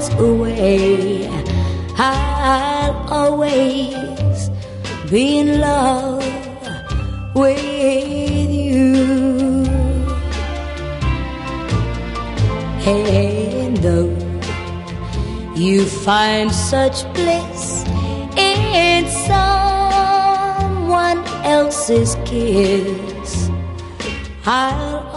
miles away, I'll always be in love with you. And though you find such bliss in someone else's kiss, I'll